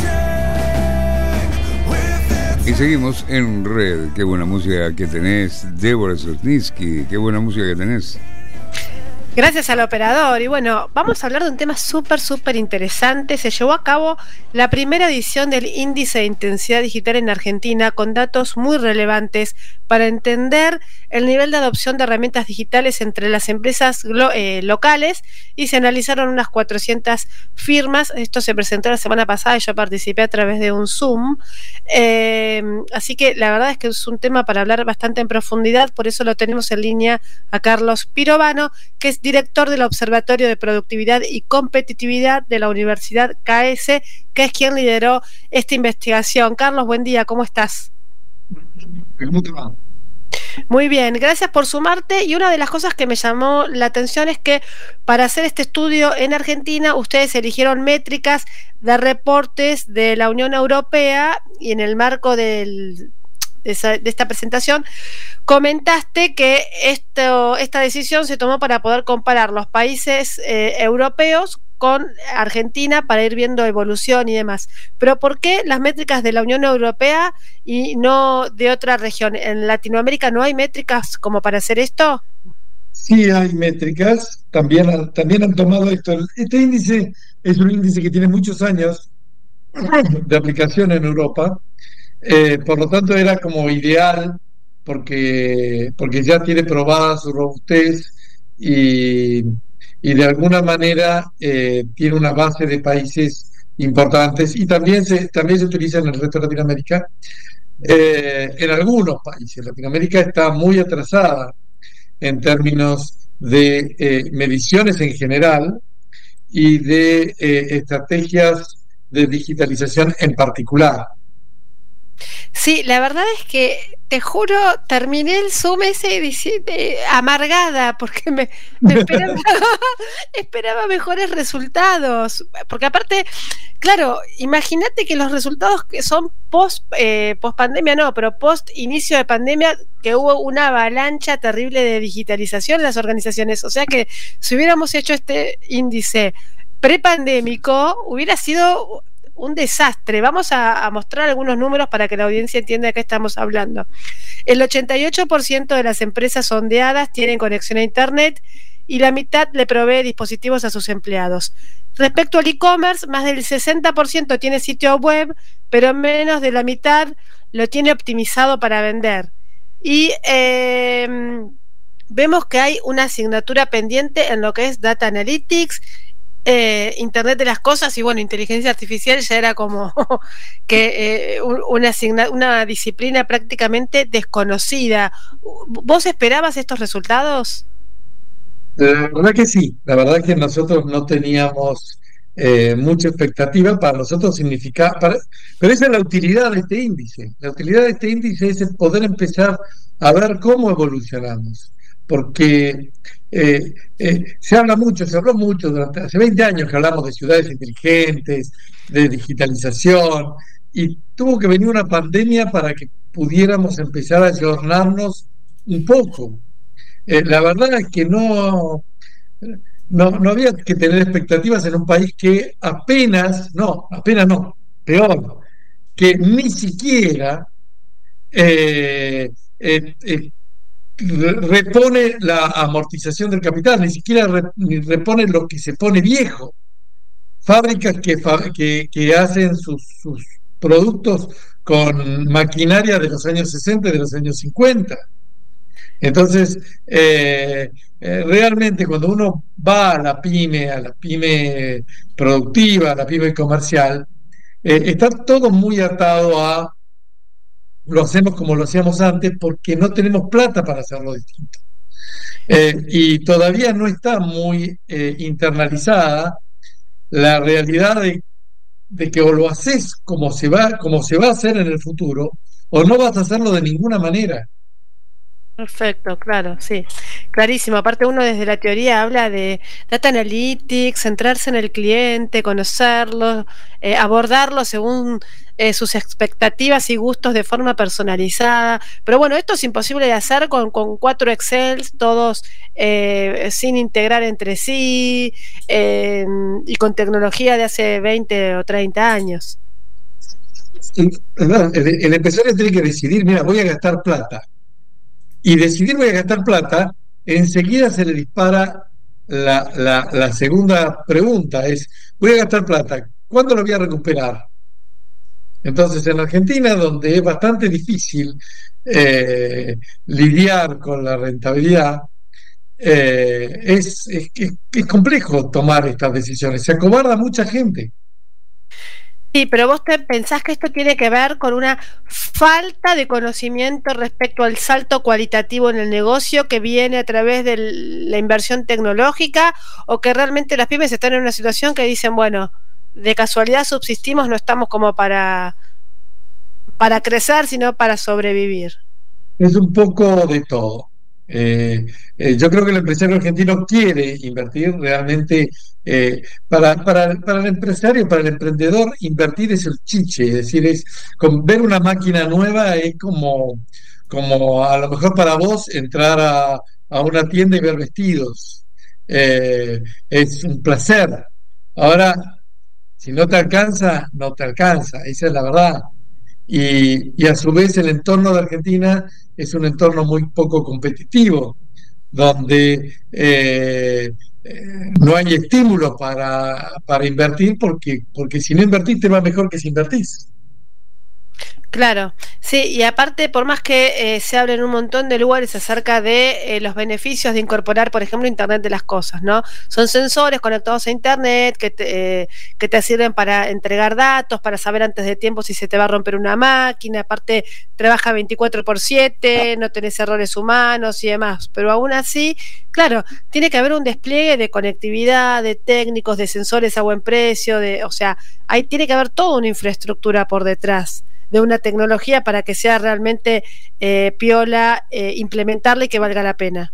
fighting with their Y seguimos en red. Qué buena música que tenés, Débora Sosninsky. Qué buena música que tenés. Gracias al operador. Y bueno, vamos a hablar de un tema súper, súper interesante. Se llevó a cabo la primera edición del Índice de Intensidad Digital en Argentina, con datos muy relevantes para entender el nivel de adopción de herramientas digitales entre las empresas glo- eh, locales, y se analizaron unas cuatrocientas firmas. Esto se presentó la semana pasada y yo participé a través de un Zoom. Eh, así que la verdad es que es un tema para hablar bastante en profundidad, por eso lo tenemos en línea a Carlos Pirovano, que es director del Observatorio de Productividad y Competitividad de la Universidad K S, que es quien lideró esta investigación. Carlos, buen día, ¿cómo estás? ¿Cómo te va? Muy bien, gracias por sumarte. Y una de las cosas que me llamó la atención es que para hacer este estudio en Argentina ustedes eligieron métricas de reportes de la Unión Europea, y en el marco del, de, esa, de esta presentación comentaste que esto, esta decisión se tomó para poder comparar los países eh, europeos con Argentina para ir viendo evolución y demás. Pero ¿por qué las métricas de la Unión Europea y no de otra región? ¿En Latinoamérica no hay métricas como para hacer esto? Sí, hay métricas, también, han- también han tomado esto. Este índice es un índice que tiene muchos años de aplicación en Europa, eh, por lo tanto era como ideal porque, porque ya tiene probada su robustez y, y de alguna manera eh, tiene una base de países importantes, y también se, también se utiliza en el resto de Latinoamérica. Eh, en algunos países, Latinoamérica está muy atrasada en términos de eh, mediciones en general y de eh, estrategias de digitalización en particular. Sí, la verdad es que, te juro, terminé el Zoom ese dici- de- amargada, porque me, me esperaba, esperaba mejores resultados. Porque aparte, claro, imagínate que los resultados que son post, eh, post pandemia, no, pero post inicio de pandemia, que hubo una avalancha terrible de digitalización en las organizaciones. O sea que si hubiéramos hecho este índice prepandémico, hubiera sido un desastre. Vamos a, a mostrar algunos números para que la audiencia entienda de qué estamos hablando. El ochenta y ocho por ciento de las empresas sondeadas tienen conexión a Internet, y la mitad le provee dispositivos a sus empleados. Respecto al e-commerce, más del sesenta por ciento tiene sitio web, pero menos de la mitad lo tiene optimizado para vender. Y eh, vemos que hay una asignatura pendiente en lo que es Data Analytics, Eh, Internet de las cosas, y bueno, inteligencia artificial ya era como que eh, una, asigna, una disciplina prácticamente desconocida. ¿Vos esperabas estos resultados? La verdad que sí, la verdad que nosotros no teníamos eh, mucha expectativa. Para nosotros significa, para, pero esa es la utilidad de este índice. La utilidad de este índice es el poder empezar a ver cómo evolucionamos, porque eh, eh, se habla mucho, se habló mucho durante hace veinte años que hablamos de ciudades inteligentes, de digitalización, y tuvo que venir una pandemia para que pudiéramos empezar a ayornarnos un poco. Eh, la verdad es que no, no, no había que tener expectativas en un país que apenas, no, apenas no, peor, que ni siquiera eh, eh, eh, repone la amortización del capital, ni siquiera re, ni repone lo que se pone viejo. Fábricas que, que, que hacen sus, sus productos con maquinaria de los años sesenta y de los años cincuenta. Entonces, eh, eh, realmente cuando uno va a la pyme, a la pyme productiva, a la pyme comercial, eh, está todo muy atado a lo hacemos como lo hacíamos antes porque no tenemos plata para hacerlo distinto. Eh, y todavía no está muy eh, internalizada la realidad de, de que o lo haces como se va, como se va a hacer en el futuro, o no vas a hacerlo de ninguna manera. Perfecto, claro, sí, clarísimo. Aparte uno desde la teoría habla de data analytics, centrarse en el cliente, conocerlo, eh, abordarlo según eh, sus expectativas y gustos de forma personalizada. Pero bueno, esto es imposible de hacer con, con cuatro Excels, todos eh, sin integrar entre sí eh, y con tecnología de hace veinte o treinta años. El, el, el empresario tiene que decidir, mira, voy a gastar plata. Y decidir voy a gastar plata, enseguida se le dispara la, la, la segunda pregunta, es, voy a gastar plata, ¿cuándo lo voy a recuperar? Entonces en Argentina, donde es bastante difícil eh, lidiar con la rentabilidad, eh, es, es, es complejo tomar estas decisiones, se acobarda mucha gente. Sí, pero vos te pensás que esto tiene que ver con una falta de conocimiento respecto al salto cualitativo en el negocio que viene a través de la inversión tecnológica, o que realmente las pymes están en una situación que dicen, bueno, de casualidad subsistimos, no estamos como para, para crecer, sino para sobrevivir. Es un poco de todo. Eh, eh, yo creo que el empresario argentino quiere invertir realmente. Eh, para, para, para el empresario, para el emprendedor, invertir es el chiche, es decir, es con, ver una máquina nueva es como, como a lo mejor para vos entrar a, a una tienda y ver vestidos. Eh, es un placer. Ahora, si no te alcanza, no te alcanza, esa es la verdad. Y, y a su vez el entorno de Argentina es un entorno muy poco competitivo, donde eh, eh, no hay estímulos para, para invertir, porque, porque si no invertís te va mejor que si invertís. Claro, sí, y aparte, por más que eh, se hablen un montón de lugares acerca de eh, los beneficios de incorporar, por ejemplo, Internet de las cosas, ¿no? Son sensores conectados a Internet que te, eh, que te sirven para entregar datos, para saber antes de tiempo si se te va a romper una máquina, aparte trabaja veinticuatro por siete, no tenés errores humanos y demás, pero aún así, claro, tiene que haber un despliegue de conectividad, de técnicos, de sensores a buen precio, de, o sea, ahí tiene que haber toda una infraestructura por detrás de una tecnología para que sea realmente eh, piola, eh, implementarla y que valga la pena.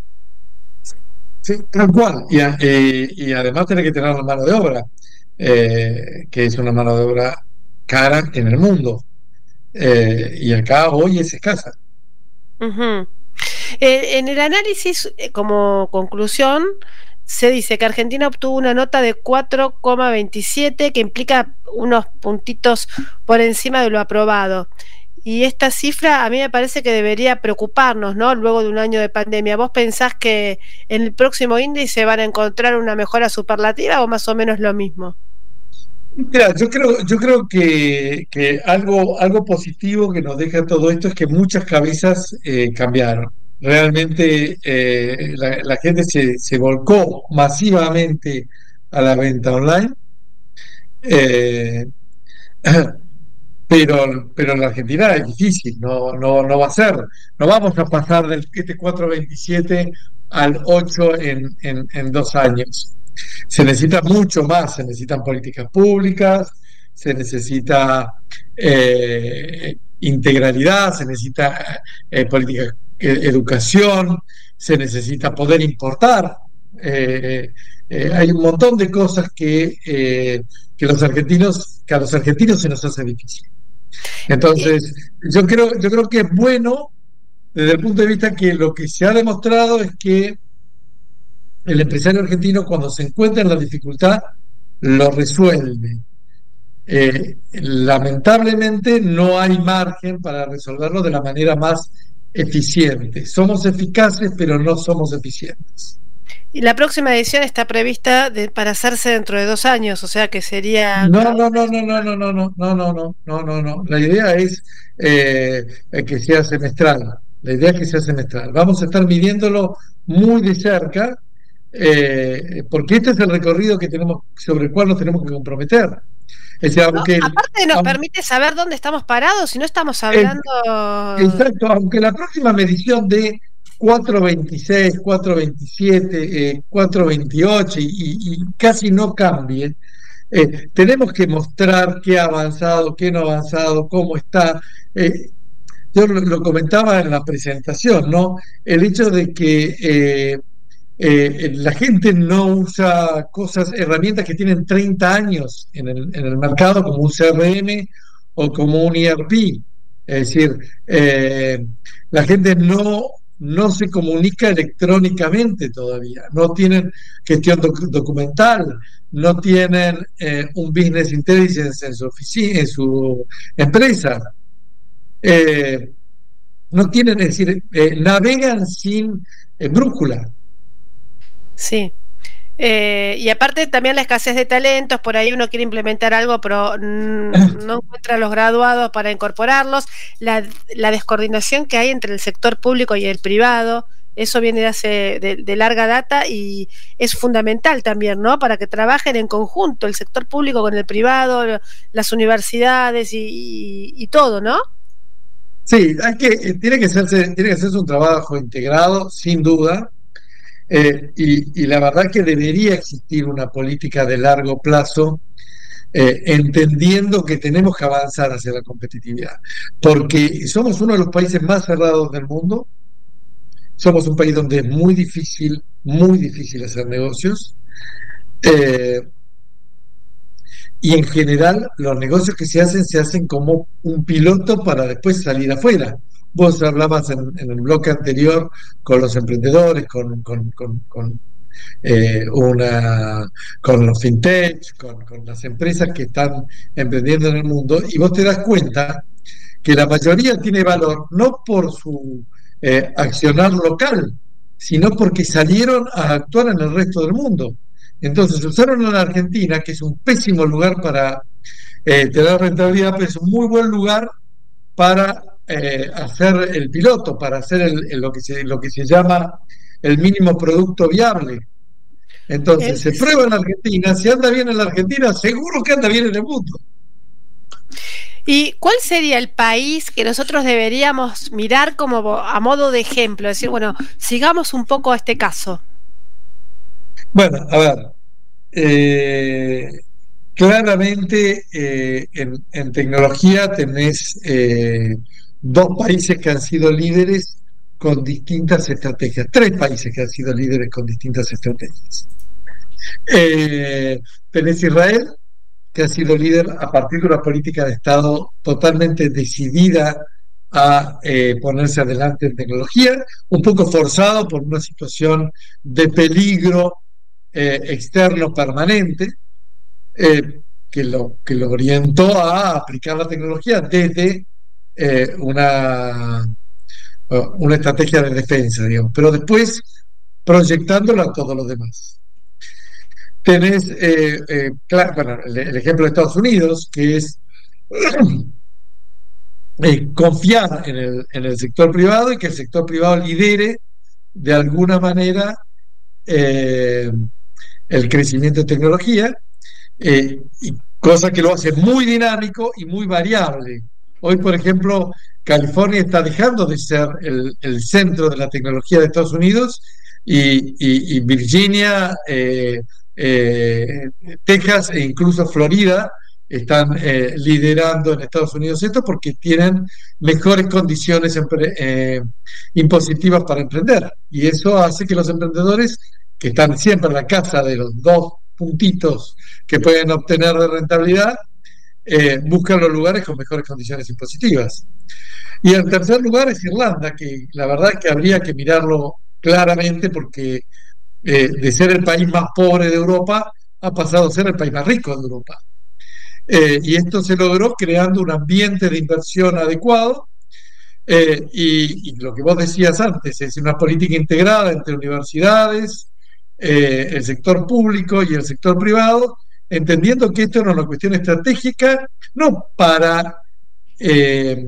Sí, tal cual. Y, eh, y además tiene que tener la mano de obra, eh, que es una mano de obra cara en el mundo. Eh, y acá hoy es escasa. Uh-huh. Eh, en el análisis, eh, como conclusión, se dice que Argentina obtuvo una nota de cuatro coma veintisiete, que implica unos puntitos por encima de lo aprobado. Y esta cifra a mí me parece que debería preocuparnos, ¿no? Luego de un año de pandemia. ¿Vos pensás que en el próximo índice van a encontrar una mejora superlativa o más o menos lo mismo? Mira, yo creo, yo creo que, que algo, algo positivo que nos deja todo esto es que muchas cabezas eh, cambiaron. Realmente eh, la, la gente se, se volcó masivamente a la venta online, eh, pero, pero en la Argentina es difícil, no, no, no va a ser, no vamos a pasar del este cuatro veintisiete al ocho en, en, en dos años. Se necesita mucho más, se necesitan políticas públicas, se necesita eh, integralidad, se necesita eh, políticas educación, se necesita poder importar. Eh, eh, hay un montón de cosas que, eh, que los argentinos, que a los argentinos se nos hace difícil. Entonces, yo creo, yo creo que es bueno desde el punto de vista que lo que se ha demostrado es que el empresario argentino, cuando se encuentra en la dificultad, lo resuelve. Eh, lamentablemente no hay margen para resolverlo de la manera más eficiente. Somos eficaces, pero no somos eficientes. Y la próxima edición está prevista de, para hacerse dentro de dos años, o sea que sería... No, no, no, no, no, no, no, no, no, no, no, no, no, no. La idea es eh, que sea semestral. La idea es que sea semestral. Vamos a estar midiéndolo muy de cerca, eh, porque este es el recorrido que tenemos, sobre el cual nos tenemos que comprometer. Es decir, aunque, no, aparte nos aunque, permite saber dónde estamos parados, si no estamos hablando... Exacto, aunque la próxima medición de cuatro veintiséis, cuatro veintisiete, eh, cuatro veintiocho y, y, y casi no cambie, eh, tenemos que mostrar qué ha avanzado, qué no ha avanzado, cómo está. Eh, yo lo, lo comentaba en la presentación, ¿no? El hecho de que eh, eh, la gente no usa cosas, herramientas que tienen treinta años en el, en el mercado, como un C R M o como un E R P. Es decir, eh, la gente no, no se comunica electrónicamente todavía, no tienen gestión doc documental, no tienen eh, un business intelligence en su oficina, en su empresa. Eh, no tienen, es decir, eh, navegan sin eh, brújula. Sí. Eh, y aparte también la escasez de talentos, por ahí uno quiere implementar algo pero no encuentra los graduados para incorporarlos, la, la descoordinación que hay entre el sector público y el privado, eso viene de hace de, de larga data y es fundamental también, ¿no? Para que trabajen en conjunto el sector público con el privado, las universidades y, y, y todo, ¿no? Sí, hay que, tiene que hacerse, tiene que hacerse un trabajo integrado, sin duda. Eh, y, y la verdad que debería existir una política de largo plazo, eh, entendiendo que tenemos que avanzar hacia la competitividad, porque somos uno de los países más cerrados del mundo, somos un país donde es muy difícil, muy difícil hacer negocios, eh, y en general los negocios que se hacen se hacen como un piloto para después salir afuera. Vos hablabas en, en el bloque anterior con los emprendedores, con, con, con, con, eh, una, con los fintech, con, con las empresas que están emprendiendo en el mundo, y vos te das cuenta que la mayoría tiene valor no por su eh, accionar local, sino porque salieron a actuar en el resto del mundo. Entonces usaron a la Argentina, que es un pésimo lugar para eh, tener rentabilidad, pero es un muy buen lugar para eh, hacer el piloto, para hacer el, el, lo, que se, lo que se llama el mínimo producto viable. Entonces se prueba en la Argentina, si anda bien en la Argentina, seguro que anda bien en el mundo. ¿Y cuál sería el país que nosotros deberíamos mirar como a modo de ejemplo? Decir, bueno, sigamos un poco a este caso. Bueno, a ver, eh, claramente eh, en, en tecnología tenés eh, dos países que han sido líderes con distintas estrategias, tres países que han sido líderes con distintas estrategias. Eh, tenés Israel, que ha sido líder a partir de una política de Estado totalmente decidida a eh, ponerse adelante en tecnología, un poco forzado por una situación de peligro eh, externo permanente, eh, que, lo, que lo orientó a aplicar la tecnología desde eh, una, una estrategia de defensa, digamos, pero después proyectándola a todo lo demás. Tenés, eh, eh, claro, bueno, el, el ejemplo de Estados Unidos, que es eh, confiar en el, en el sector privado y que el sector privado lidere de alguna manera eh, el crecimiento de tecnología, eh, y cosa que lo hace muy dinámico y muy variable. Hoy, por ejemplo, California está dejando de ser el, el centro de la tecnología de Estados Unidos y, y, y Virginia, eh, eh, Texas e incluso Florida están eh, liderando en Estados Unidos esto porque tienen mejores condiciones empre- eh, impositivas para emprender. Y eso hace que los emprendedores, que están siempre en la casa de los dos puntitos que pueden obtener de rentabilidad, eh, buscan los lugares con mejores condiciones impositivas. Y en tercer lugar es Irlanda, que la verdad es que habría que mirarlo claramente porque eh, de ser el país más pobre de Europa ha pasado a ser el país más rico de Europa. Eh, y esto se logró creando un ambiente de inversión adecuado eh, y, y lo que vos decías antes, es una política integrada entre universidades, eh, el sector público y el sector privado, entendiendo que esto era una cuestión estratégica, no para eh,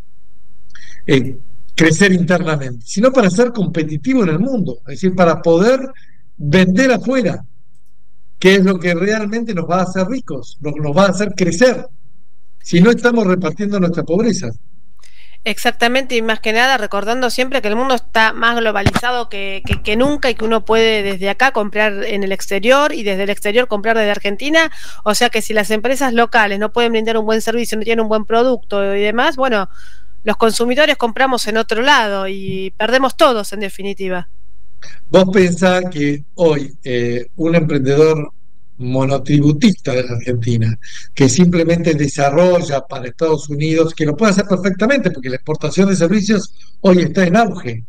eh, crecer internamente, sino para ser competitivo en el mundo, es decir, para poder vender afuera, que es lo que realmente nos va a hacer ricos, lo que nos va a hacer crecer, si no estamos repartiendo nuestra pobreza. Exactamente, y más que nada recordando siempre que el mundo está más globalizado que, que, que nunca y que uno puede desde acá comprar en el exterior y desde el exterior comprar desde Argentina, o sea que si las empresas locales no pueden brindar un buen servicio, no tienen un buen producto y demás, bueno, los consumidores compramos en otro lado y perdemos todos en definitiva. Vos pensás que hoy eh, un emprendedor monotributista de la Argentina, que simplemente desarrolla para Estados Unidos, que lo puede hacer perfectamente porque la exportación de servicios hoy está en auge,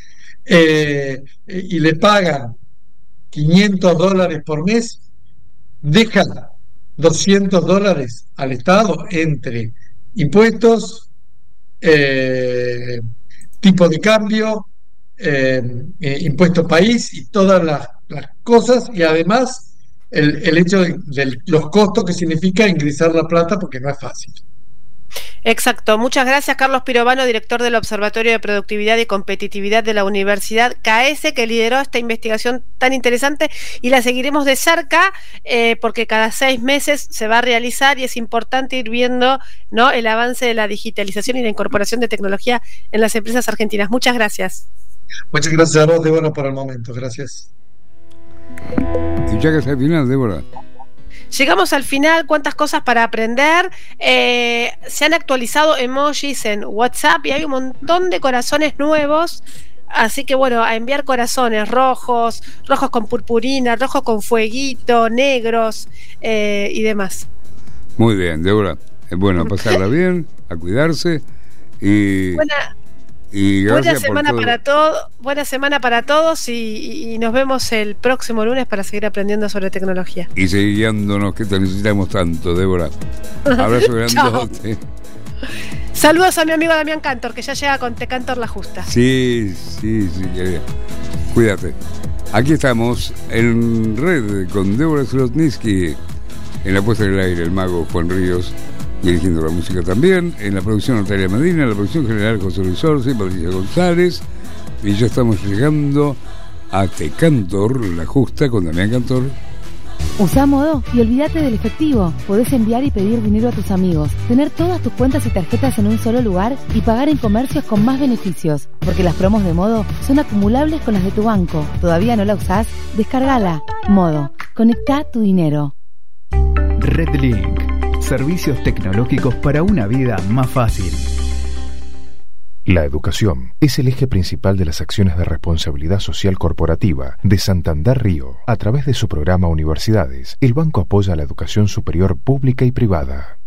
eh, y le pagan quinientos dólares por mes, deja doscientos dólares al Estado entre impuestos, eh, tipo de cambio, eh, eh, impuesto país y todas las, las cosas, y además el, el hecho de, de los costos que significa ingresar la plata, porque no es fácil. Exacto, muchas gracias Carlos Pirovano, director del Observatorio de Productividad y Competitividad de la Universidad C A E S, que lideró esta investigación tan interesante y la seguiremos de cerca eh, porque cada seis meses se va a realizar y es importante ir viendo, ¿no?, el avance de la digitalización y la incorporación de tecnología en las empresas argentinas. Muchas gracias. Muchas gracias a vos, Débora, por el momento. Gracias. Y ya que está al final, Débora. Llegamos al final, cuántas cosas para aprender. Eh, se han actualizado emojis en WhatsApp y hay un montón de corazones nuevos. Así que bueno, a enviar corazones rojos, rojos con purpurina, rojos con fueguito, negros eh, y demás. Muy bien, Débora. Es bueno pasarla bien, a cuidarse y... Buena, y buena semana todo. para todos, buena semana para todos y, y nos vemos el próximo lunes para seguir aprendiendo sobre tecnología. Y seguir guiándonos, que te necesitamos tanto, Débora. Abrazo grandote. Saludos a mi amigo Damián Cantor, que ya llega con Te Cantor La Justa. Sí, sí, sí, querida. Cuídate. Aquí estamos en red con Débora Slotnitzky, en la puesta en el aire el mago Juan Ríos, dirigiendo la música también, en la producción Natalia Medina, en la producción general José Luis Orsi, Patricia González, y ya estamos llegando a Te Cantor La Justa con Damián Cantor. Usa Modo y olvídate del efectivo. Podés enviar y pedir dinero a tus amigos, tener todas tus cuentas y tarjetas en un solo lugar y pagar en comercios con más beneficios. Porque las promos de Modo son acumulables con las de tu banco. ¿Todavía no la usás? Descargala. Modo. Conectá tu dinero. Redlink. Servicios tecnológicos para una vida más fácil. La educación es el eje principal de las acciones de responsabilidad social corporativa de Santander Río. A través de su programa Universidades, el banco apoya la educación superior pública y privada.